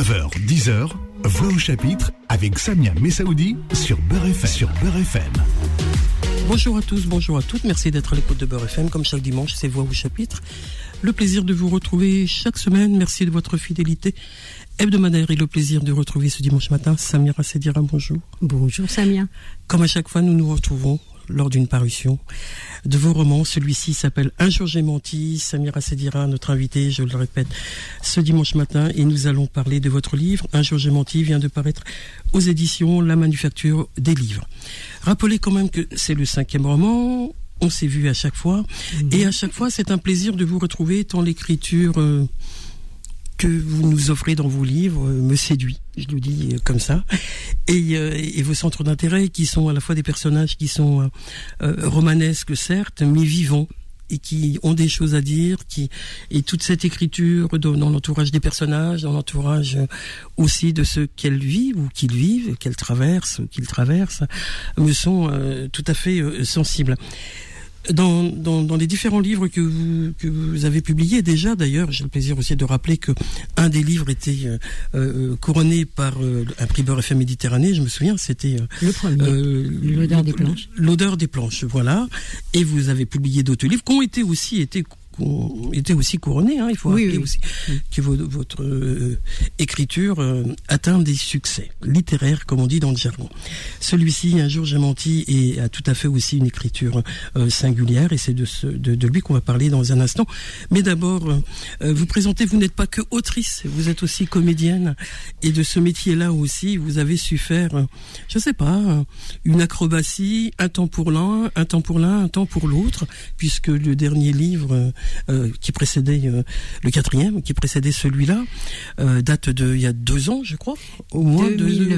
9h, 10h, Voix au chapitre avec Samia Messaoudi sur Beurre FM. Bonjour à tous, bonjour à toutes, merci d'être à l'écoute de Beurre FM. Comme chaque dimanche, c'est Voix au chapitre. Le plaisir de vous retrouver chaque semaine, merci de votre fidélité hebdomadaire et le plaisir de retrouver ce dimanche matin Samira Sedira, bonjour. Bonjour Samia. Comme à chaque fois, nous nous retrouvons lors d'une parution de vos romans. Celui-ci s'appelle Un jour j'ai menti. Samira Sedira, notre invitée, je le répète, ce dimanche matin, et nous allons parler de votre livre. Un jour j'ai menti vient de paraître aux éditions La Manufacture des Livres. Rappelez quand même que c'est le 5e roman. On s'est vu à chaque fois. Et à chaque fois, c'est un plaisir de vous retrouver tant l'écriture que vous nous offrez dans vos livres me séduit, je le dis comme ça, et vos centres d'intérêt qui sont à la fois des personnages qui sont romanesques certes, mais vivants et qui ont des choses à dire, et toute cette écriture dans l'entourage des personnages, dans l'entourage aussi de ceux qu'elles vivent ou qu'ils vivent, qu'ils traversent, me sont tout à fait sensibles. Dans les différents livres que vous avez publiés déjà, d'ailleurs, j'ai le plaisir aussi de rappeler que un des livres était couronné par un prix Beurre FM Méditerranée, je me souviens, c'était le premier, L'odeur des planches. L'odeur des planches, voilà. Et vous avez publié d'autres livres qui ont été aussi couronnés, hein. Il faut rappeler aussi que votre écriture atteint des succès littéraires, comme on dit dans le jargon. Celui-ci, Un jour j'ai menti, et a tout à fait aussi une écriture singulière, et c'est de lui qu'on va parler dans un instant. Mais d'abord, vous présentez, vous n'êtes pas que autrice, vous êtes aussi comédienne, et de ce métier-là aussi, vous avez su faire, je sais pas, une acrobatie, un temps pour l'un, un temps pour l'autre, puisque le dernier livre qui précédait le 4e, qui précédait celui-là, date il y a 2 ans, je crois, au moins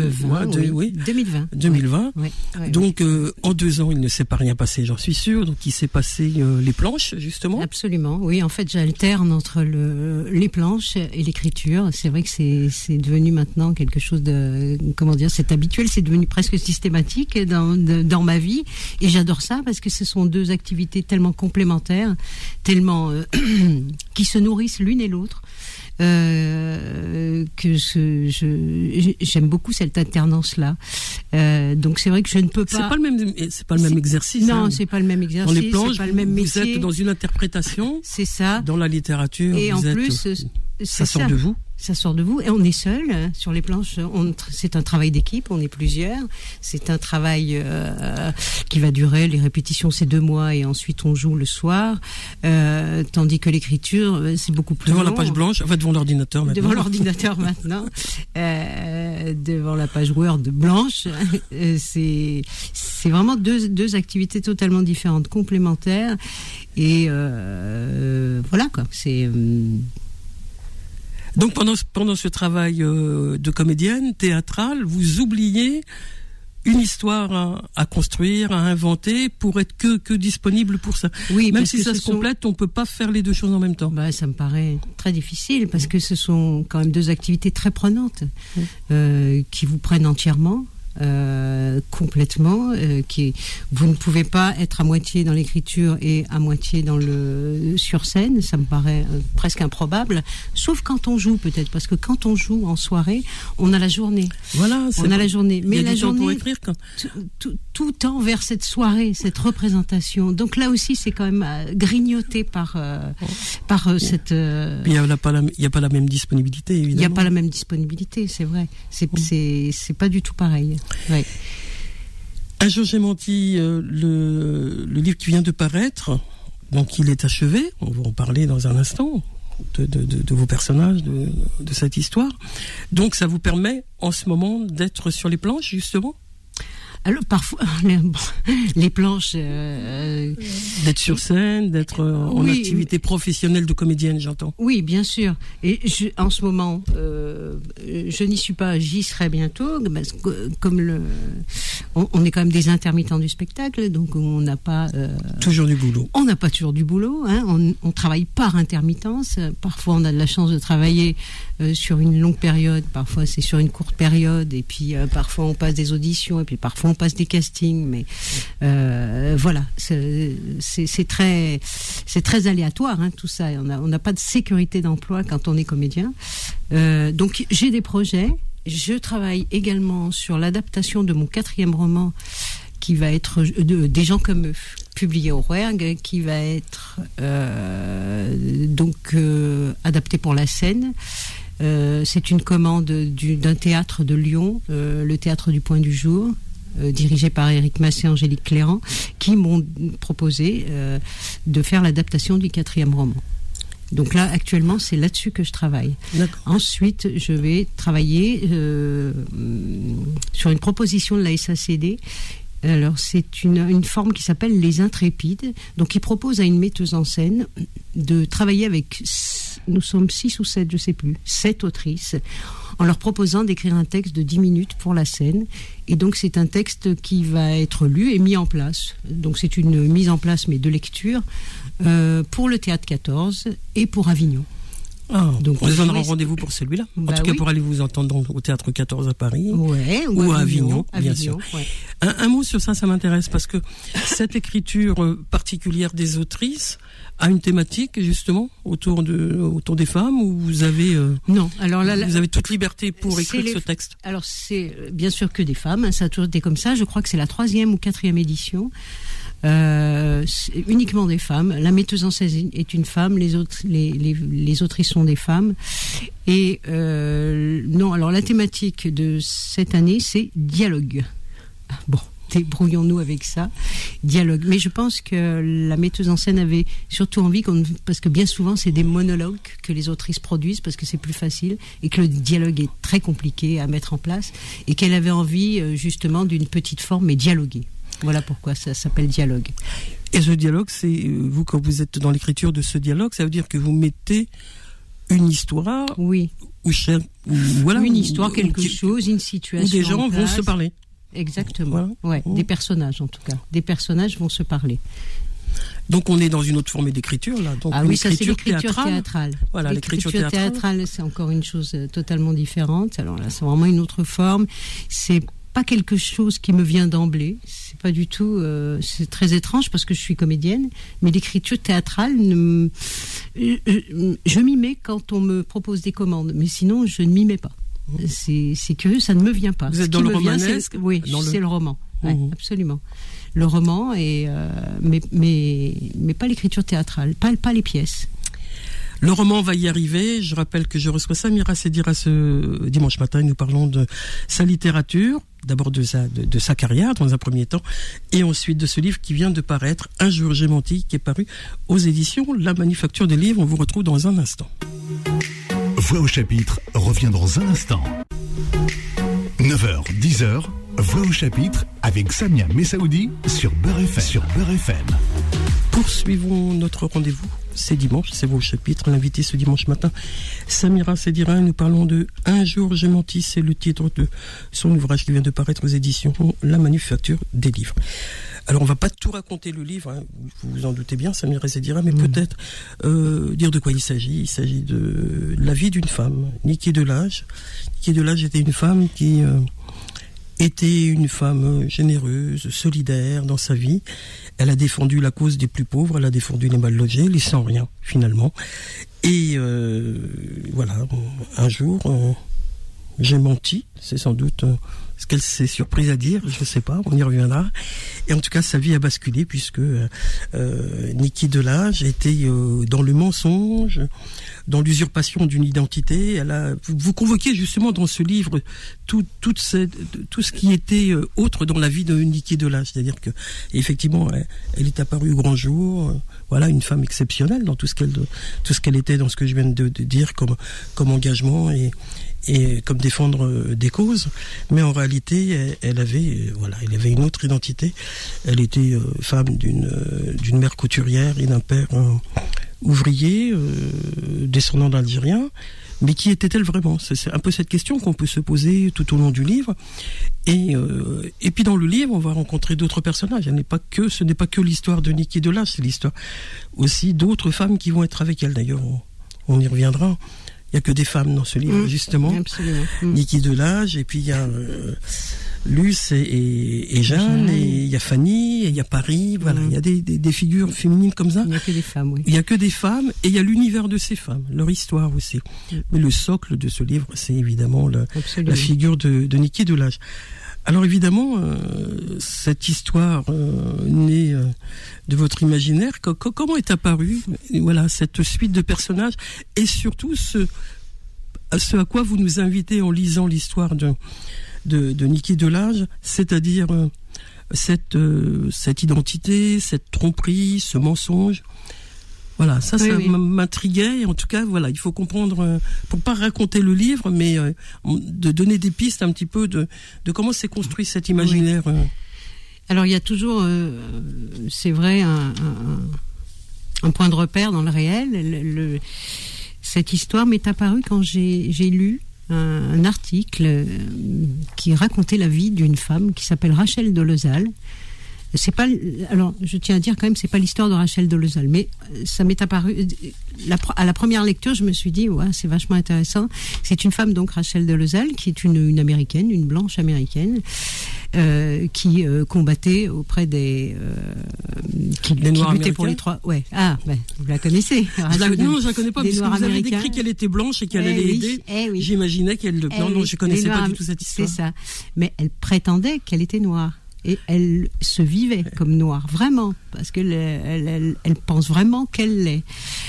2020. Oui. Donc en 2 ans, il ne s'est pas rien passé, j'en suis sûre. Donc il s'est passé les planches, justement. Absolument, oui. En fait, j'alterne entre les planches et l'écriture. C'est vrai que c'est devenu maintenant quelque chose de, comment dire, c'est habituel, c'est devenu presque systématique dans ma vie, et j'adore ça parce que ce sont 2 activités tellement complémentaires, tellement qui se nourrissent l'une et l'autre, que j'aime beaucoup cette alternance-là. Donc c'est vrai que je ne peux pas. C'est pas le même exercice. Non, hein. c'est pas le même exercice. Dans les planches, c'est pas le même métier. Vous êtes dans une interprétation. C'est ça. Dans la littérature. Et en plus, ça sort de vous. Ça sort de vous, et on est seul sur les planches. C'est un travail d'équipe, on est plusieurs. C'est un travail qui va durer, les répétitions c'est 2 mois, et ensuite on joue le soir. Tandis que l'écriture, c'est beaucoup plus devant long. La page blanche, enfin devant l'ordinateur maintenant. Devant l'ordinateur maintenant, devant la page Word blanche. C'est vraiment deux activités totalement différentes, complémentaires, et voilà quoi. C'est donc pendant ce travail de comédienne théâtrale, vous oubliez une histoire à construire, à inventer, pour être que disponible pour ça. Oui, même si ça se complète, on peut pas faire les 2 choses en même temps. Bah, ça me paraît très difficile, parce que ce sont quand même 2 activités très prenantes, qui vous prennent entièrement. Complètement, vous ne pouvez pas être à moitié dans l'écriture et à moitié sur scène. Ça me paraît presque improbable, sauf quand on joue, peut-être, parce que quand on joue en soirée, on a la journée. Voilà, on a la journée, mais la journée pour écrire tout tend vers cette soirée, cette représentation. Donc là aussi, c'est quand même grignoté par cette. Il y a pas la même disponibilité, évidemment. Il n'y a pas la même disponibilité, c'est vrai. C'est pas du tout pareil. Ouais. Un jour j'ai menti, le livre qui vient de paraître, donc il est achevé, on va en parler dans un instant, de vos personnages, de cette histoire. Donc ça vous permet en ce moment d'être sur les planches, justement? Alors parfois les planches d'être sur scène, d'être en activité professionnelle de comédienne, j'entends. Oui, bien sûr. Et en ce moment, je n'y suis pas. J'y serai bientôt. Parce que, comme on est quand même des intermittents du spectacle, donc on n'a pas toujours du boulot. On n'a pas toujours du boulot. Hein, on travaille par intermittence. Parfois, on a de la chance de travailler sur une longue période. Parfois, c'est sur une courte période. Et puis, parfois, on passe des auditions. Et puis, parfois, on passe des castings, mais voilà, c'est très aléatoire, hein, tout ça. On n'a pas de sécurité d'emploi quand on est comédien. Donc j'ai des projets. Je travaille également sur l'adaptation de mon 4e roman qui va être Des gens comme eux, publié au Rouergue, qui va être adapté pour la scène. C'est une commande d'un théâtre de Lyon, le Théâtre du Point du Jour, dirigé par Éric Massé et Angélique Cléran, qui m'ont proposé de faire l'adaptation du 4e roman. Donc là, actuellement, c'est là-dessus que je travaille. D'accord. Ensuite, je vais travailler sur une proposition de la SACD. Alors, c'est une forme qui s'appelle Les Intrépides, donc qui propose à une metteuse en scène de travailler avec, nous sommes 6 ou 7, je sais plus, 7 autrices, en leur proposant d'écrire un texte de 10 minutes pour la scène. Et donc, c'est un texte qui va être lu et mis en place. Donc, c'est une mise en place, mais de lecture, pour le Théâtre 14 et pour Avignon. Ah, donc on vous en aura rendez-vous pour celui-là. En tout cas, pour aller vous entendre au Théâtre 14 à Paris, ou à Avignon, bien sûr. Ouais. Un mot sur ça m'intéresse, parce que cette écriture particulière des autrices a une thématique justement autour des femmes, où vous avez non, alors là, vous avez toute liberté pour écrire ce texte. Alors c'est bien sûr que des femmes, hein, ça a toujours été comme ça. Je crois que c'est la 3e ou 4e édition. Uniquement des femmes. La metteuse en scène est une femme, les autrices sont des femmes. Et non, alors la thématique de cette année, c'est dialogue. Bon, débrouillons-nous avec ça, dialogue. Mais je pense que la metteuse en scène avait surtout envie, parce que bien souvent c'est des monologues que les autrices produisent, parce que c'est plus facile, et que le dialogue est très compliqué à mettre en place, et qu'elle avait envie justement d'une petite forme, mais dialoguée. Voilà pourquoi ça s'appelle dialogue. Et ce dialogue, c'est vous, quand vous êtes dans l'écriture de ce dialogue, ça veut dire que vous mettez une histoire, oui, voilà, une histoire, quelque chose, une situation, où des gens vont se parler. Exactement. Voilà. Ouais, des personnages en tout cas. Des personnages vont se parler. Donc on est dans une autre forme d'écriture là. Donc oui, ça c'est l'écriture théâtrale. Voilà, l'écriture théâtrale, c'est encore une chose totalement différente. Alors là, c'est vraiment une autre forme. C'est pas quelque chose qui me vient d'emblée, c'est pas du tout, c'est très étrange parce que je suis comédienne, mais l'écriture théâtrale, je m'y mets quand on me propose des commandes, mais sinon je ne m'y mets pas. C'est curieux, ça ne me vient pas. Vous êtes dans le romanesque ? Oui, c'est le roman, ouais, absolument. Le roman, mais pas l'écriture théâtrale, pas les pièces. Le roman va y arriver. Je rappelle que je reçois Samira Sedira ce dimanche matin. Nous parlons de sa littérature, d'abord de sa carrière dans un premier temps, et ensuite de ce livre qui vient de paraître, Un jour j'ai menti, qui est paru aux éditions La Manufacture des Livres. On vous retrouve dans un instant. Voix au chapitre revient dans un instant. 9h, 10h, Voix au chapitre avec Samia Messaoudi sur Beurre FM. Poursuivons notre rendez-vous. C'est dimanche, c'est Voix au chapitre. L'invité ce dimanche matin, Samira Sedira. Nous parlons de Un jour j'ai menti. C'est le titre de son ouvrage qui vient de paraître aux éditions La Manufacture des Livres. Alors on va pas tout raconter le livre, hein, vous vous en doutez bien, Samira Sedira, mais peut-être dire de quoi il s'agit. Il s'agit de la vie d'une femme, Niki Delage. Niki Delage était une femme qui était une femme généreuse, solidaire dans sa vie. Elle a défendu la cause des plus pauvres, elle a défendu les mal logés, les sans rien finalement. Et voilà, un jour, j'ai menti, c'est sans doute ce qu'elle s'est surprise à dire, je ne sais pas, on y reviendra. Et en tout cas, sa vie a basculé puisque Niki Delage était dans le mensonge, dans l'usurpation d'une identité. Vous convoquez justement dans ce livre tout ce qui était autre dans la vie de Niki Delage, c'est-à-dire que effectivement, elle est apparue au grand jour. Voilà, une femme exceptionnelle dans tout ce qu'elle était, dans ce que je viens de dire comme engagement et comme défendre des causes, mais en réalité elle avait une autre identité. Elle était femme d'une mère couturière et d'un père ouvrier, descendant d'Algériens. Mais qui était-elle vraiment ? C'est un peu cette question qu'on peut se poser tout au long du livre. Et puis dans le livre, on va rencontrer d'autres personnages. Ce n'est pas que l'histoire de Niki Delage, c'est l'histoire aussi d'autres femmes qui vont être avec elle. D'ailleurs, on y reviendra. Il n'y a que des femmes dans ce livre, justement. Absolument. Niki Delage, et puis il y a Luce et Jeanne, et il y a Fanny, et il y a Paris, voilà, il y a des figures féminines comme ça. Il n'y a que des femmes, oui. Il n'y a que des femmes, et il y a l'univers de ces femmes, leur histoire aussi. Mais le socle de ce livre, c'est évidemment la figure de Niki Delage. Alors évidemment, cette histoire née de votre imaginaire, comment est apparue, voilà, cette suite de personnages, et surtout ce à quoi vous nous invitez en lisant l'histoire de Niki Delage, c'est-à-dire cette identité, cette tromperie, ce mensonge. Voilà, ça m'intriguait, et en tout cas, voilà, il faut comprendre, pour pas raconter le livre, mais de donner des pistes un petit peu de comment s'est construit cet imaginaire. Oui. Alors, il y a toujours, c'est vrai, un point de repère dans le réel. Cette histoire m'est apparue quand j'ai lu un article qui racontait la vie d'une femme qui s'appelle Rachel Dolezal. C'est pas, alors je tiens à dire quand même, c'est pas l'histoire de Rachel Dolezal, mais ça m'est apparu à la première lecture, je me suis dit ouais, c'est vachement intéressant. C'est une femme, donc Rachel Dolezal, qui est une américaine, une blanche américaine, qui combattait auprès des qui luttait pour les trois. Ouais, vous la connaissez. Non, je la connais pas, parce que vous avez décrit qu'elle était blanche et qu'elle allait aider. Oui. J'imaginais qu'elle. Non, je connaissais pas du tout cette histoire. C'est ça. Mais elle prétendait qu'elle était noire. Et elle se vivait comme noire, vraiment, parce qu'elle elle pense vraiment qu'elle l'est.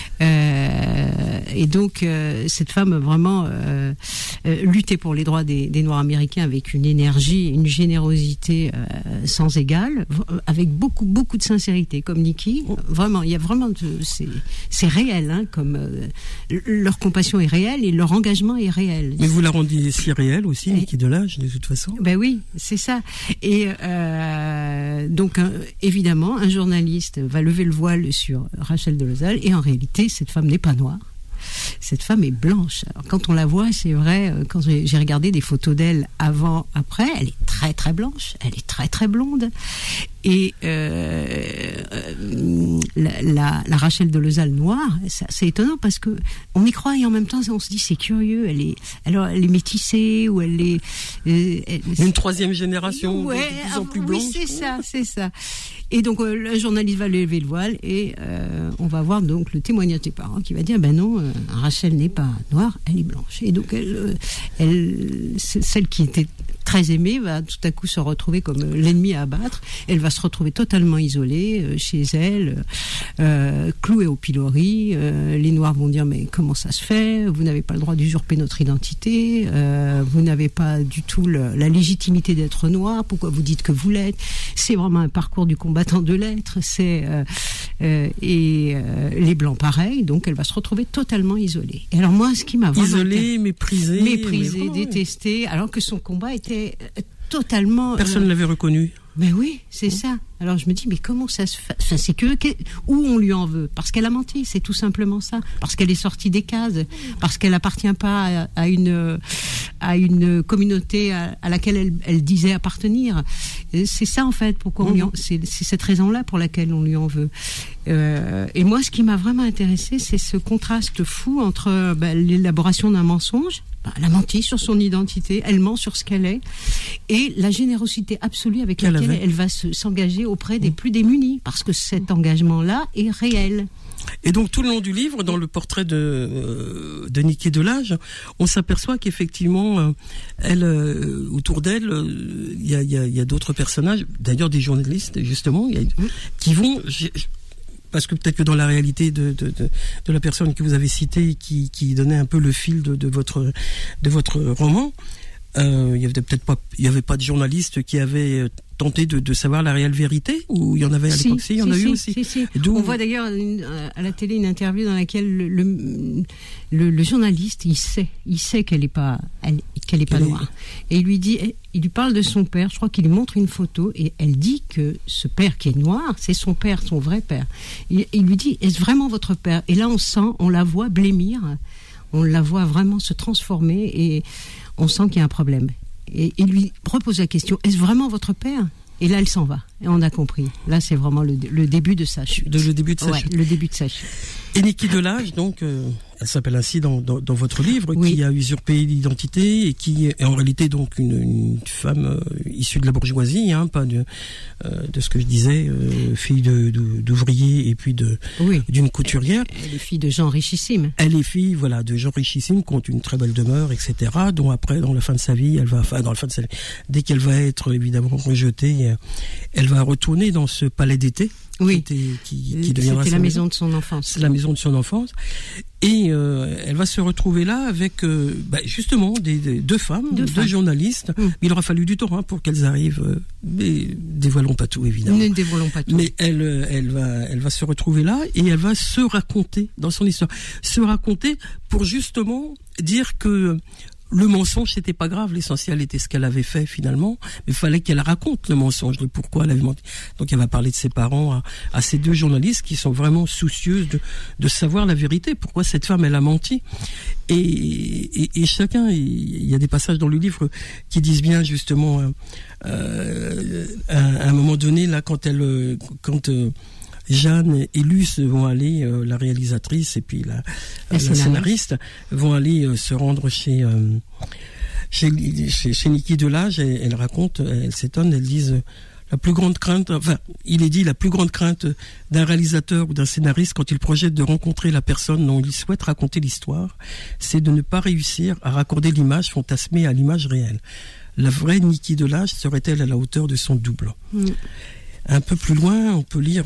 Et donc, cette femme vraiment luttait pour les droits des Noirs américains avec une énergie, une générosité sans égale, avec beaucoup de sincérité, comme Niki. Vraiment, il y a vraiment c'est réel, hein, comme leur compassion est réelle et leur engagement est réel. Mais vous la rendiez si réelle aussi, Niki Delage, de toute façon. Ben oui, c'est ça. Et donc, évidemment, un journaliste va lever le voile sur Rachel Dolezal, et en réalité, cette femme n'est pas noire. Cette femme est blanche. Alors, quand on la voit, c'est vrai, quand j'ai regardé des photos d'elle avant, après, elle est très très blanche, elle est très très blonde. Et la Rachel Dolezal noire, c'est étonnant parce que on y croit et en même temps on se dit c'est curieux. Elle est métissée, ou elle est une troisième génération, ouais, de plus en plus blanche. Oui, c'est ça. Et donc le journaliste va lever le voile et on va voir donc le témoignage des parents qui va dire ben non, Rachel n'est pas noire, elle est blanche. Et donc elle celle qui était très aimée va tout à coup se retrouver comme l'ennemi à abattre. Elle va se retrouver totalement isolée chez elle, clouée au pilori. Les Noirs vont dire mais comment ça se fait ? Vous n'avez pas le droit d'usurper notre identité. Vous n'avez pas du tout la légitimité d'être noir. Pourquoi vous dites que vous l'êtes ? C'est vraiment un parcours du combattant de l'être. Et les Blancs pareil. Donc elle va se retrouver totalement isolée. Et alors moi, ce qui m'a vraiment isolée, méprisée, détestée, alors que son combat était totalement. Personne ne l'avait reconnu. Ben oui, c'est ça. Alors je me dis, mais comment ça se fait ? Enfin, c'est où on lui en veut ? Parce qu'elle a menti, c'est tout simplement ça. Parce qu'elle est sortie des cases, parce qu'elle appartient pas à une communauté à laquelle elle disait appartenir. C'est ça en fait. Pourquoi c'est cette raison-là pour laquelle on lui en veut. Et moi, ce qui m'a vraiment intéressée, c'est ce contraste fou entre l'élaboration d'un mensonge. Elle a menti sur son identité, elle ment sur ce qu'elle est, et la générosité absolue avec laquelle elle va s'engager auprès des plus démunis, parce que cet engagement-là est réel. Et donc tout le long du livre, dans le portrait de Niki Delage, on s'aperçoit qu'effectivement, elle, autour d'elle, il y a d'autres personnages, d'ailleurs des journalistes justement, qui vont. Parce que peut-être que dans la réalité de la personne que vous avez citée, qui donnait un peu le fil de votre roman, il y avait pas de journaliste qui avait tenté de savoir la réelle vérité, ou il y en avait à l'époque? Il y en a eu aussi. On voit d'ailleurs à la télé une interview dans laquelle le journaliste il sait qu'elle est pas noire, et il lui parle de son père. Je crois qu'il lui montre une photo et elle dit que ce père qui est noir, c'est son père, son vrai père. Il lui dit, est-ce vraiment votre père? Et là on la voit blêmir, on la voit vraiment se transformer, et on sent qu'il y a un problème. Et il lui repose la question, est-ce vraiment votre père? Et là, elle s'en va. Et on a compris. Là, c'est vraiment le début de sa chute. Le début de sa chute. Le début de sa chute. Et Niki Delage, donc, elle s'appelle ainsi dans votre livre, oui. Qui a usurpé l'identité et qui est en réalité donc une femme issue de la bourgeoisie, hein, pas de ce que je disais, fille d'ouvrier et puis d'une couturière. Elle est fille de gens richissimes. Elle est fille, voilà, de gens richissimes qui ont une très belle demeure, etc. Dont après, dans la fin de sa vie, dès qu'elle va être évidemment rejetée, elle va retourner dans ce palais d'été. Oui, qui deviendra c'était la maison de son enfance. C'est la maison de son enfance. Et elle va se retrouver là avec justement deux femmes, deux journalistes. Il aura fallu du temps pour qu'elles arrivent. Mais dévoilons pas tout, évidemment. Ne dévoilons pas tout. Mais elle va se retrouver là et elle va se raconter dans son histoire. Se raconter pour justement dire que le mensonge, c'était pas grave. L'essentiel était ce qu'elle avait fait finalement. Mais il fallait qu'elle raconte le mensonge, le pourquoi elle avait menti. Donc elle va parler de ses parents à ces deux journalistes qui sont vraiment soucieuses de savoir la vérité. Pourquoi cette femme, elle a menti. Et chacun, il y a des passages dans le livre qui disent bien justement à un moment donné là quand Jeanne et Luce vont aller, la réalisatrice et puis la scénariste vont aller se rendre chez Niki Delage. Elle raconte, elle s'étonne, elles disent la plus grande crainte, enfin, il est dit la plus grande crainte d'un réalisateur ou d'un scénariste quand il projette de rencontrer la personne dont il souhaite raconter l'histoire, c'est de ne pas réussir à raccorder l'image fantasmée à l'image réelle. La vraie Niki Delage serait-elle à la hauteur de son double? Un peu plus loin, on peut lire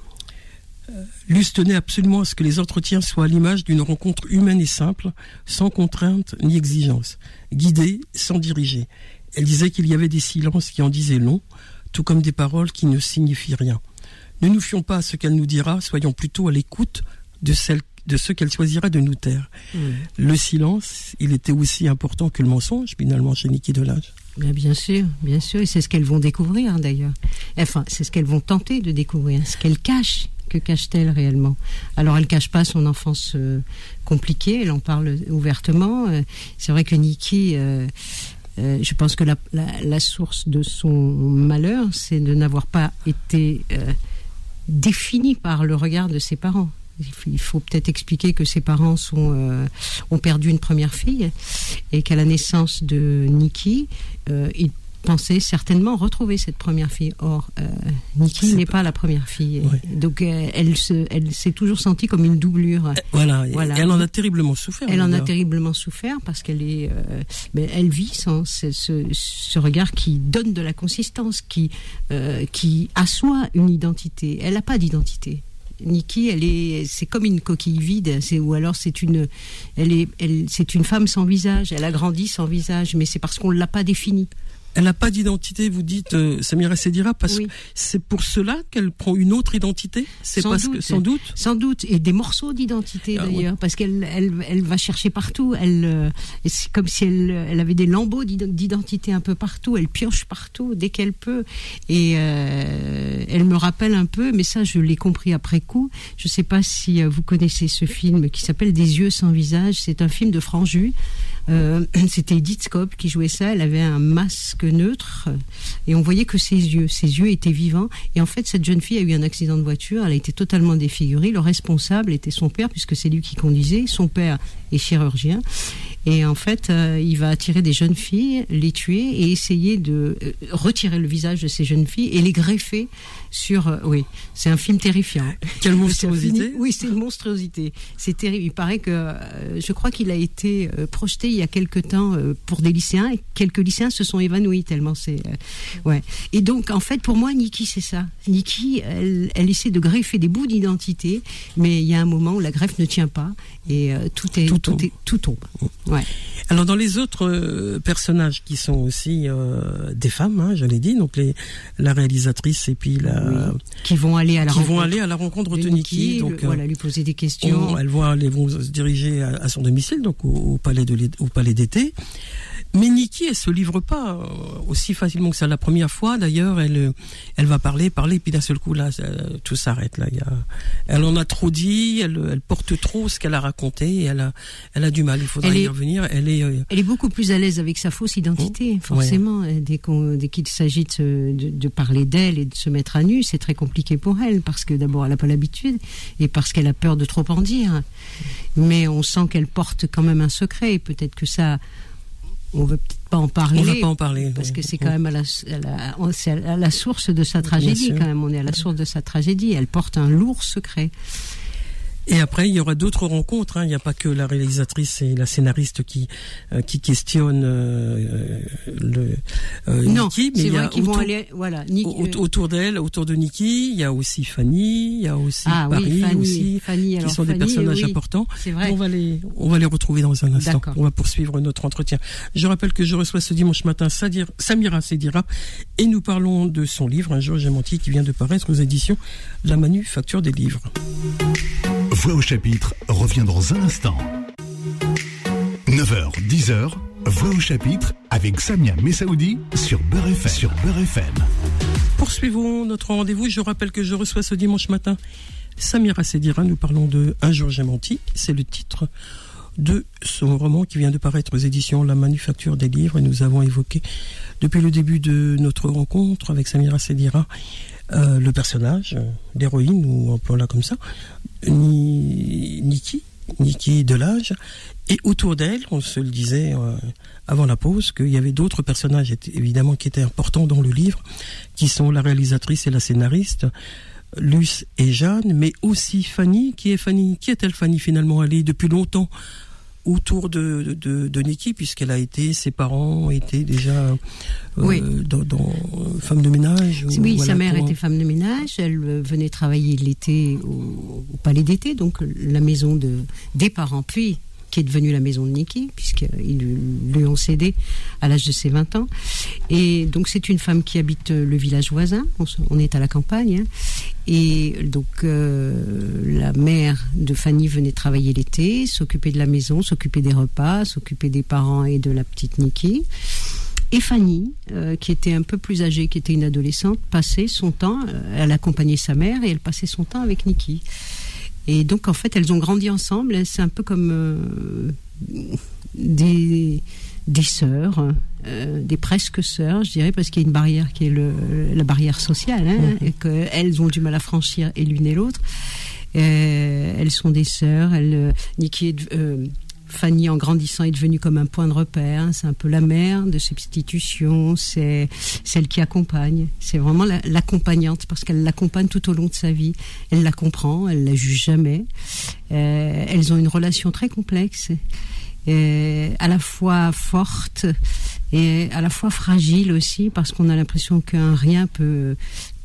Luce tenait absolument à ce que les entretiens soient à l'image d'une rencontre humaine et simple, sans contrainte ni exigence, guidée sans diriger. Elle disait qu'il y avait des silences qui en disaient long, tout comme des paroles qui ne signifient rien. Ne nous fions pas à ce qu'elle nous dira, soyons plutôt à l'écoute de ce qu'elle choisira de nous taire. Le silence, il était aussi important que le mensonge, finalement, chez Niki Delage. Bien sûr, et c'est ce qu'elles vont découvrir d'ailleurs. Enfin, c'est ce qu'elles vont tenter de découvrir, ce qu'elles cachent. Que cache-t-elle réellement? Alors, elle ne cache pas son enfance compliquée, elle en parle ouvertement. C'est vrai que Niki, je pense que la source de son malheur, c'est de n'avoir pas été définie par le regard de ses parents. Il faut peut-être expliquer que ses parents ont perdu une première fille et qu'à la naissance de Niki, ils pensait certainement retrouver cette première fille. Or, Niki n'est pas la première fille. Oui. Donc, elle s'est toujours sentie comme une doublure. Voilà. Elle en a terriblement souffert. Elle en a terriblement souffert parce qu'elle elle vit sans ce regard qui donne de la consistance, qui assoit une identité. Elle n'a pas d'identité. Niki, c'est comme une coquille vide, ou alors c'est une femme sans visage. Elle a grandi sans visage, mais c'est parce qu'on ne l'a pas définie. Elle n'a pas d'identité, vous dites, Samira Sedira, parce que c'est pour cela qu'elle prend une autre identité. Sans doute, et des morceaux d'identité d'ailleurs, parce qu'elle va chercher partout. C'est comme si elle avait des lambeaux d'identité un peu partout. Elle pioche partout dès qu'elle peut, et elle me rappelle un peu, mais ça je l'ai compris après coup. Je ne sais pas si vous connaissez ce film qui s'appelle Des yeux sans visage. C'est un film de Franju. C'était Edith Scope qui jouait ça. Elle avait un masque neutre et on voyait que ses yeux étaient vivants. Et en fait, cette jeune fille a eu un accident de voiture. Elle a été totalement défigurée. Le responsable était son père, puisque c'est lui qui conduisait. Son père est chirurgien. Et en fait, il va attirer des jeunes filles, les tuer et essayer de retirer le visage de ces jeunes filles et les greffer sur... c'est un film terrifiant. Quelle monstruosité! Oui, c'est une monstruosité. C'est terrible. Il paraît que... je crois qu'il a été projeté il y a quelque temps pour des lycéens, et quelques lycéens se sont évanouis tellement c'est... Et donc, en fait, pour moi, Niki, c'est ça. Niki, elle essaie de greffer des bouts d'identité, mais il y a un moment où la greffe ne tient pas et tout tombe. Ouais. Alors, dans les autres personnages qui sont aussi des femmes, je l'ai dit, donc la réalisatrice et puis qui vont aller à la rencontre de Niki, donc lui poser des questions. Elles vont se diriger à son domicile, donc au palais d'été. Mais Niki, elle se livre pas aussi facilement que ça. La première fois, d'ailleurs, elle va parler, puis d'un seul coup, là, tout s'arrête. Là, elle en a trop dit, elle porte trop ce qu'elle a raconté, et elle a du mal. Il faudra y revenir. Elle est beaucoup plus à l'aise avec sa fausse identité, forcément. Ouais. Dès qu'il s'agit de parler d'elle et de se mettre à nu, c'est très compliqué pour elle, parce que d'abord, elle n'a pas l'habitude, et parce qu'elle a peur de trop en dire. Mais on sent qu'elle porte quand même un secret, et peut-être que ça... On ne veut peut-être pas en parler. On ne va pas en parler. Parce que c'est quand même c'est à la source de sa tragédie, quand même. On est à la source de sa tragédie. Elle porte un lourd secret. Et après, il y aura d'autres rencontres. Hein. Il n'y a pas que la réalisatrice et la scénariste qui questionnent Niki, mais c'est il y a vrai qu'ils vont aller, voilà, autour d'elle, autour de Niki, il y a aussi Fanny, il y a aussi Paris, Fanny, qui sont des personnages importants. C'est vrai. On va les retrouver dans un instant. D'accord. On va poursuivre notre entretien. Je rappelle que je reçois ce dimanche matin Samira Sedira, et nous parlons de son livre Un jour j'ai menti, qui vient de paraître aux éditions La Manufacture des livres. Voix au chapitre revient dans un instant. 9h, 10h, Voix au chapitre avec Samia Messaoudi sur Beurre FM. Poursuivons notre rendez-vous. Je rappelle que je reçois ce dimanche matin Samira Sedira. Nous parlons de Un jour j'ai menti. C'est le titre de son roman qui vient de paraître aux éditions La Manufacture des livres. Et nous avons évoqué depuis le début de notre rencontre avec Samira Sedira le personnage d'héroïne, ou appelons-la comme ça, Niki Delage, et autour d'elle, on se le disait avant la pause, qu'il y avait d'autres personnages évidemment qui étaient importants dans le livre, qui sont la réalisatrice et la scénariste, Luce et Jeanne, mais aussi Fanny. Qui est-elle Fanny finalement? Elle est depuis longtemps autour de Niki, puisqu'elle a été, ses parents étaient déjà dans femme de ménage. Oui, voilà, sa mère était femme de ménage. Elle venait travailler l'été au palais d'été, donc la maison des parents, puis qui est devenue la maison de Niki, puisqu'ils lui ont cédé à l'âge de ses 20 ans. Et donc c'est une femme qui habite le village voisin, on est à la campagne, hein. Et donc la mère de Fanny venait travailler l'été, s'occuper de la maison, s'occuper des repas, s'occuper des parents et de la petite Niki. Et Fanny, qui était un peu plus âgée, qui était une adolescente, passait son temps, elle accompagnait sa mère et elle passait son temps avec Niki. Et donc, en fait, elles ont grandi ensemble. C'est un peu comme des sœurs, des presque sœurs, je dirais, parce qu'il y a une barrière qui est la barrière sociale, hein, et qu'elles ont du mal à franchir, et l'une et l'autre. Elles sont des sœurs. Fanny, en grandissant, est devenue comme un point de repère. C'est un peu la mère de substitution. C'est celle qui accompagne. C'est vraiment l'accompagnante, parce qu'elle l'accompagne tout au long de sa vie. Elle la comprend, elle la juge jamais. Elles ont une relation très complexe, à la fois forte et à la fois fragile aussi, parce qu'on a l'impression qu'un rien peut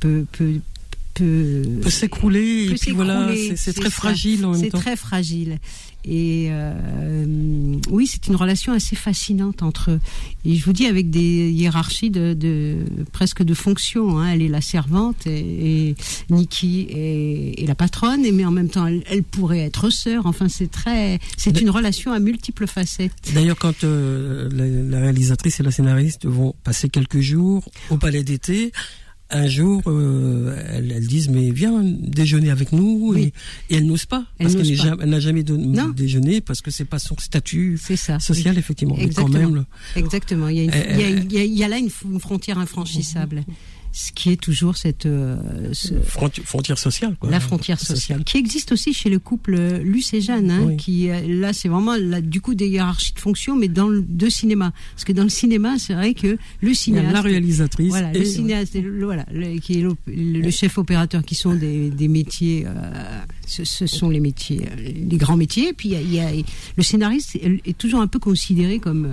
s'écrouler, et puis voilà, c'est très fragile en même temps. C'est très fragile. Et oui, c'est une relation assez fascinante entre eux. Et je vous dis, avec des hiérarchies presque de fonction, hein. Elle est la servante et Niki est la patronne, mais en même temps, elle pourrait être sœur. Enfin, c'est une relation à multiples facettes. D'ailleurs, quand la réalisatrice et la scénariste vont passer quelques jours au palais d'été, un jour, elles disent mais viens déjeuner avec nous, oui. et elle n'ose pas, parce qu'elle n'a jamais déjeuné, parce que c'est pas son statut social, effectivement. Exactement. Mais quand même, exactement. Il y a là une frontière infranchissable. Ce qui est toujours cette frontière sociale, quoi. La frontière sociale, qui existe aussi chez le couple Luce et Jeanne, hein, qui là c'est vraiment du coup des hiérarchies de fonction, mais de cinéma, parce que dans le cinéma c'est vrai que le cinéaste, la réalisatrice, le cinéaste, qui est le chef opérateur, qui sont des métiers, ce sont les métiers, les grands métiers. Et puis il y a le scénariste est toujours un peu considéré comme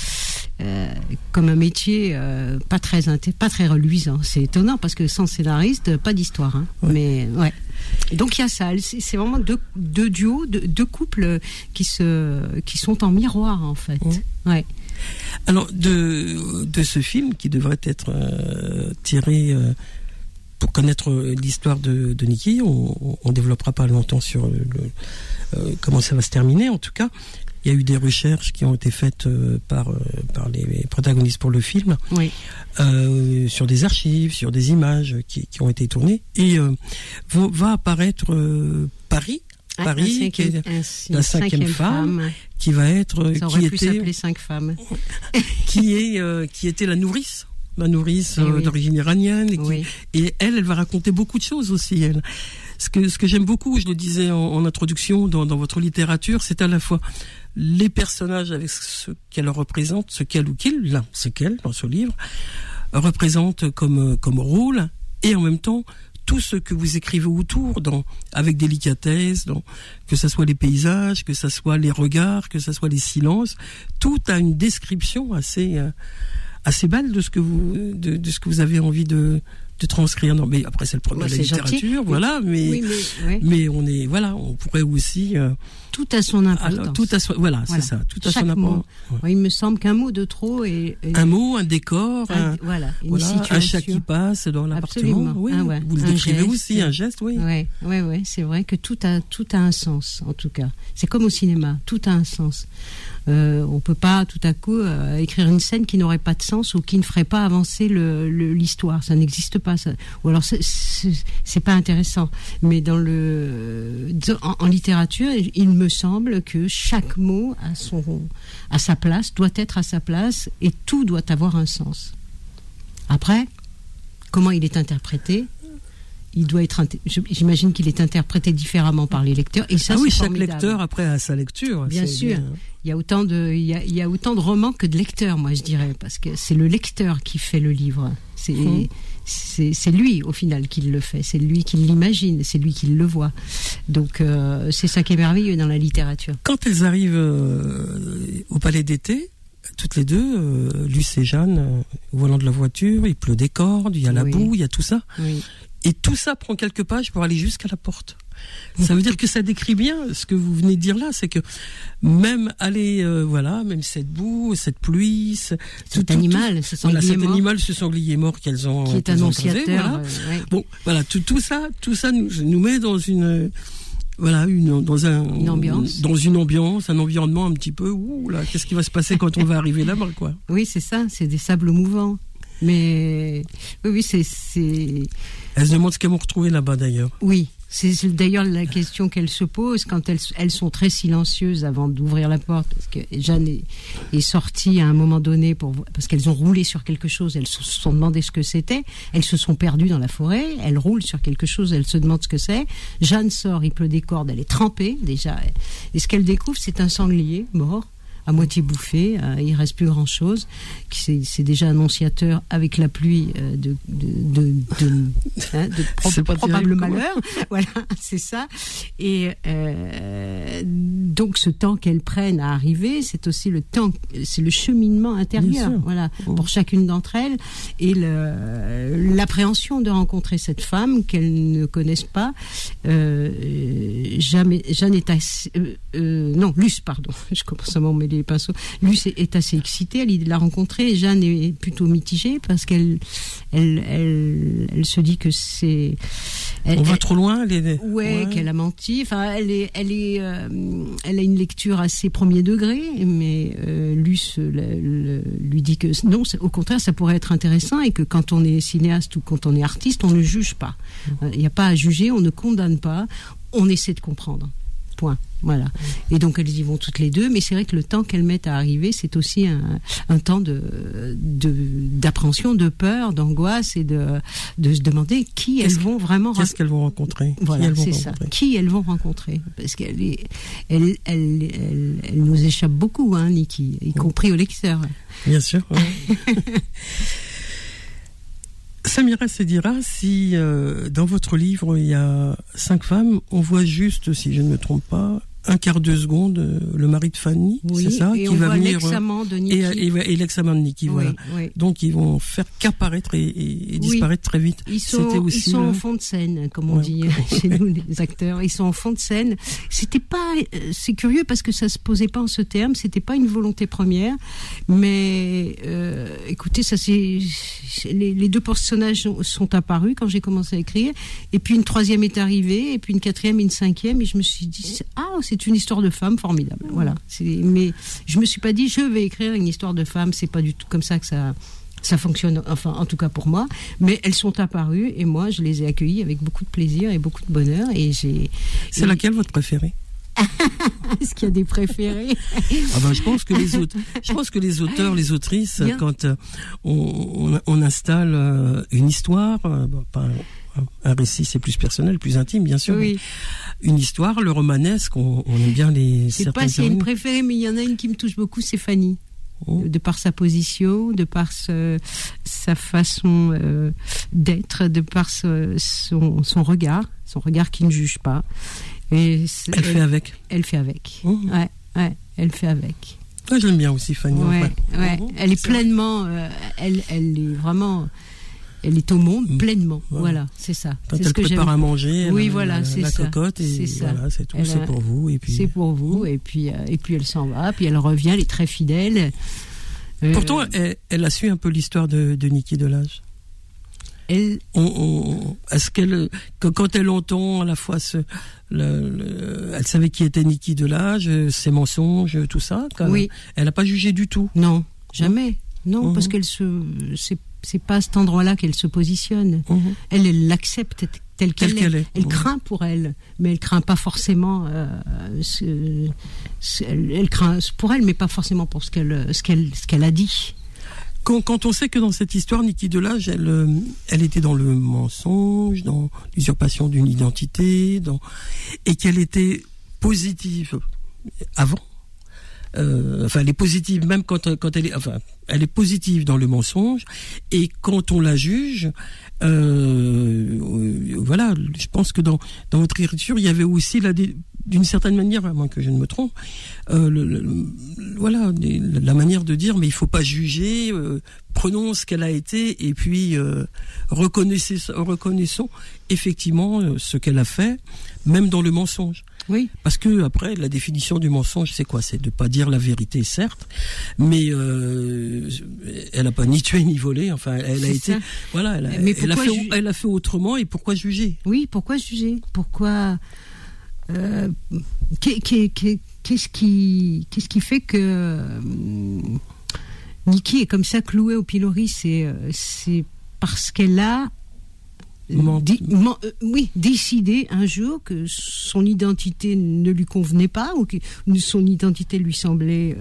un métier pas très reluisant. C'est étonnant, parce que sans scénariste, pas d'histoire, hein. Mais ouais. Donc il y a ça. C'est vraiment deux duos, deux couples qui sont en miroir, en fait. Ouais. Alors de ce film qui devrait être tiré pour connaître l'histoire de Niki, on développera pas longtemps sur comment ça va se terminer, en tout cas. il y a eu des recherches qui ont été faites par les protagonistes pour le film, sur des archives, sur des images qui ont été tournées, et va apparaître Paris, qui est la cinquième femme, qui va être, ça aurait pu s'appeler 5 femmes, qui était la nourrice d'origine iranienne, et elle va raconter beaucoup de choses aussi. Elle, ce que j'aime beaucoup, je le disais en introduction dans votre littérature, c'est à la fois les personnages avec ce qu'elle représente, ce qu'elle dans ce livre représente comme rôle, et en même temps tout ce que vous écrivez autour, avec délicatesse, que ce soit les paysages, que ce soit les regards, que ce soit les silences, tout a une description assez belle de ce que vous avez envie de transcrire. Non, mais après c'est le problème de la littérature, gentil. Voilà. Mais on pourrait aussi. Tout a son importance. C'est ça. Tout a son importance. Il me semble qu'un mot de trop et un mot, un décor, une situation. Un chat qui passe dans l'appartement. Oui, vous le décrivez aussi, un geste, oui. Oui, c'est vrai que tout a un sens, en tout cas. C'est comme au cinéma, tout a un sens. On peut pas tout à coup écrire une scène qui n'aurait pas de sens ou qui ne ferait pas avancer l'histoire. Ça n'existe pas. Ça. Ou alors c'est pas intéressant. Mais en littérature, il me semble que chaque mot a sa place, doit être à sa place, et tout doit avoir un sens. Après, comment il est interprété? J'imagine qu'il est interprété différemment par les lecteurs, et ça, c'est chaque formidable. lecteur après a sa lecture. Bien sûr. Il y a autant de romans que de lecteurs, moi je dirais, parce que c'est le lecteur qui fait le livre. C'est lui au final qui le fait, c'est lui qui l'imagine, c'est lui qui le voit. Donc c'est ça qui est merveilleux dans la littérature. Quand elles arrivent au Palais d'été, toutes les deux, Luce et Jeanne, au volant de la voiture, il pleut des cordes, il y a la boue, il y a tout ça. Oui. Et tout ça prend quelques pages pour aller jusqu'à la porte. Ça veut dire que ça décrit bien ce que vous venez de dire là, c'est que même même cette boue, cette pluie, cet animal, ce sanglier mort qu'elles ont, qui est annonciateur. Bon, voilà, tout ça nous met dans une ambiance, un environnement un petit peu. Qu'est-ce qui va se passer quand on va arriver là-bas, quoi. Oui, c'est ça, c'est des sables mouvants. Mais oui, c'est. Elles se demandent ce qu'elles vont retrouver là-bas, d'ailleurs. Oui. C'est d'ailleurs la question qu'elles se posent quand elles sont très silencieuses avant d'ouvrir la porte, parce que Jeanne est sortie à un moment donné parce qu'elles ont roulé sur quelque chose, elles se sont demandé ce que c'était, elles se sont perdues dans la forêt, elles roulent sur quelque chose, elles se demandent ce que c'est. Jeanne sort, il pleut des cordes, elle est trempée déjà, et ce qu'elle découvre, c'est un sanglier mort, à moitié bouffé, il reste plus grand chose. C'est déjà annonciateur avec la pluie de probable malheur. Voilà, c'est ça. Et donc ce temps qu'elles prennent à arriver, c'est aussi le temps, c'est le cheminement intérieur. Voilà, pour chacune d'entre elles, et l'appréhension de rencontrer cette femme qu'elles ne connaissent pas. Jeanne est assez, Luce, pardon, je commence à m'en mêler les pinceaux. Luce est assez excitée à l'idée de la rencontrer, et Jeanne est plutôt mitigée parce qu'elle se dit que c'est... On va trop loin. Qu'elle a menti. Enfin, elle a une lecture assez premier degré, mais Luce lui dit que non, au contraire, ça pourrait être intéressant, et que quand on est cinéaste ou quand on est artiste, on ne juge pas. Il n'y a pas à juger, on ne condamne pas, on essaie de comprendre. Point. Voilà. Et donc elles y vont toutes les deux, mais c'est vrai que le temps qu'elles mettent à arriver, c'est aussi un temps d'appréhension, de peur, d'angoisse, et de se demander qui elles vont vraiment rencontrer. Qu'est-ce qu'elles vont rencontrer? Voilà, c'est ça. Qui elles vont rencontrer? Parce qu'elle nous échappe beaucoup, Niki, y compris au lecteur. Bien sûr. Ouais. Samira Sedira, si dans votre livre il y a 5 femmes, on voit juste, si je ne me trompe pas, un quart de seconde, le mari de Fanny, c'est ça, et qui on va voit venir, l'ex-amant de Niki. et l'ex-amant de Niki, voilà. Oui. Donc ils vont faire qu'apparaître et disparaître très vite. Ils sont en fond de scène, comme on dit chez nous, les acteurs. Ils sont en fond de scène. C'est curieux parce que ça se posait pas en ce terme. C'était pas une volonté première, mais écoutez, ça les deux personnages sont apparus quand j'ai commencé à écrire, et puis une troisième est arrivée, et puis une quatrième et une cinquième, et je me suis dit c'est une histoire de femme formidable. Voilà. Mais je me suis pas dit, je vais écrire une histoire de femme. C'est pas du tout comme ça que ça fonctionne, enfin, en tout cas pour moi. Mais elles sont apparues et moi, je les ai accueillies avec beaucoup de plaisir et beaucoup de bonheur. C'est laquelle votre préférée? Est-ce qu'il y a des préférés? Je pense que les auteurs, les autrices, bien, quand on installe une histoire, un récit, c'est plus personnel, plus intime, bien sûr. Oui. Une histoire, le romanesque, on aime bien les. Je sais pas s'il y a une préférée, mais il y en a une qui me touche beaucoup, c'est Fanny. De par sa position, de par sa façon d'être, de par son regard qui ne juge pas. Et elle fait avec. Elle fait avec. Ouais, elle fait avec. Moi, j'aime bien aussi Fanny. Ouais. Elle est pleinement, elle est vraiment, elle est au monde pleinement. Voilà, c'est ça. Quand elle prépare à manger, oui, voilà, c'est la ça. Cocotte et voilà, c'est tout. C'est pour vous et puis. C'est pour vous et puis elle s'en va, puis elle revient, elle est très fidèle. Pourtant, elle a su un peu l'histoire de Niki Delage. Est-ce qu'elle, quand elle entend à la fois elle savait qui était Niki Delage, ses mensonges, tout ça. Oui. Elle n'a pas jugé du tout. Non, jamais. Non, parce qu'elle c'est pas à cet endroit-là qu'elle se positionne. Elle l'accepte telle qu'elle est. Elle craint pour elle, mais elle craint pas forcément. Elle craint pour elle, mais pas forcément pour ce qu'elle a dit. Quand on sait que dans cette histoire, Niki Delage, elle était dans le mensonge, dans l'usurpation d'une identité, et qu'elle était positive avant. Elle est positive même quand elle est. Elle est positive dans le mensonge, et quand on la juge, voilà. Je pense que dans votre écriture, il y avait aussi d'une certaine manière, à moins que je ne me trompe, voilà, la manière de dire, mais il faut pas juger, prenons ce qu'elle a été et puis reconnaissons effectivement ce qu'elle a fait, même dans le mensonge. Oui. Parce que après, la définition du mensonge, c'est quoi? C'est de pas dire la vérité, certes, mais elle a pas ni tué ni volé. Enfin, elle a été, voilà, elle a fait autrement. Et pourquoi juger? Oui, pourquoi juger? Pourquoi? Qu'est-ce qui fait que Niki est comme ça clouée au pilori? C'est parce qu'elle a décidé un jour que son identité ne lui convenait pas, ou que son identité lui semblait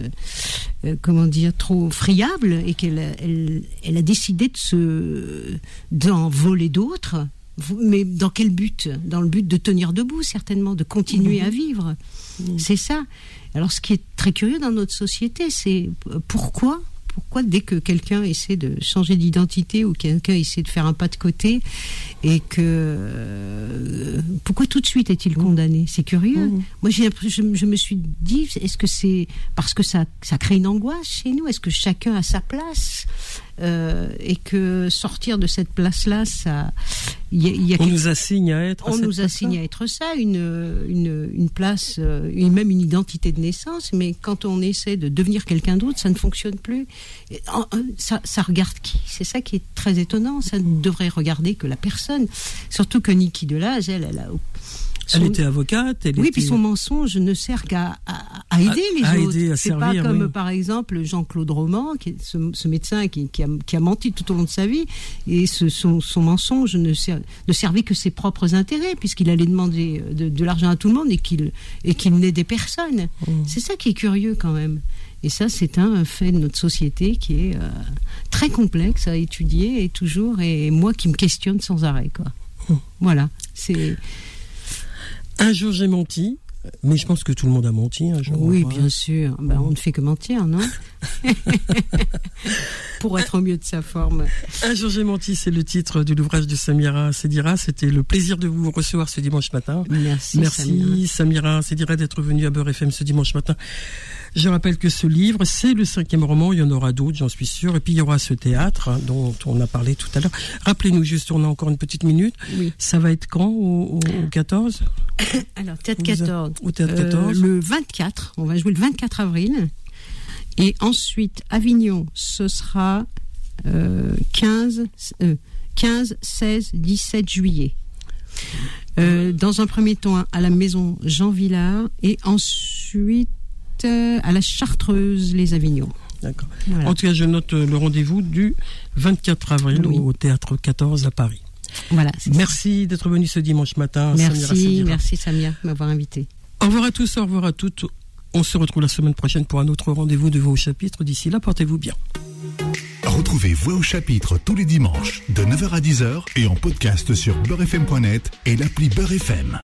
trop friable, et qu'elle a décidé d'en voler d'autres. Mais dans quel but? Dans le but de tenir debout, certainement, de continuer à vivre. C'est ça. Alors, ce qui est très curieux dans notre société, c'est pourquoi dès que quelqu'un essaie de changer d'identité, ou quelqu'un essaie de faire un pas de côté, et pourquoi tout de suite est-il condamné? C'est curieux. Moi, je me suis dit, est-ce que c'est parce que ça crée une angoisse chez nous? Est-ce que chacun a sa place? Et que sortir de cette place-là, on nous assigne à être. On nous assigne à être ça, une place, même une identité de naissance. Mais quand on essaie de devenir quelqu'un d'autre, ça ne fonctionne plus. Ça regarde qui? C'est ça qui est très étonnant. Ça ne devrait regarder que la personne. Surtout que Niki Delage, elle était avocate. Puis son mensonge ne sert qu'à aider les autres. C'est pas comme par exemple Jean-Claude Roman, qui est ce médecin qui a menti tout au long de sa vie, et son mensonge ne servait que ses propres intérêts, puisqu'il allait demander de l'argent à tout le monde et qu'il n'aidait personne. C'est ça qui est curieux quand même. Et ça, c'est un fait de notre société qui est très complexe à étudier, et moi qui me questionne sans arrêt, quoi. Voilà, c'est... Un jour j'ai menti, mais je pense que tout le monde a menti un jour. Oui, bien sûr. On ne fait que mentir, non? Pour être au mieux de sa forme. Un jour j'ai menti, c'est le titre de l'ouvrage de Samira Sedira. C'était le plaisir de vous recevoir ce dimanche matin. Merci Samira Sedira d'être venue à Beurre FM ce dimanche matin. Je rappelle que ce livre, c'est le 5e roman. Il y en aura d'autres, j'en suis sûre. Et puis il y aura ce théâtre dont on a parlé tout à l'heure. Rappelez-nous juste, on a encore une petite minute. Oui. Ça va être quand, au 14? Alors, Théâtre 14. Au Théâtre 14. Le 24. On va jouer le 24 avril. Et ensuite, Avignon, ce sera 15, 16, 17 juillet. Dans un premier temps à la maison Jean Villard et ensuite à la Chartreuse les Avignons. D'accord. Voilà. En tout cas, je note le rendez-vous du 24 avril au Théâtre 14 à Paris. Voilà. Merci d'être venu ce dimanche matin. Merci Samia de m'avoir invité. Au revoir à tous, au revoir à toutes. On se retrouve la semaine prochaine pour un autre rendez-vous de Voix au chapitre. D'ici là, portez-vous bien. Retrouvez Voix au chapitre tous les dimanches de 9h à 10h et en podcast sur beurrefm.net et l'appli Beurre FM.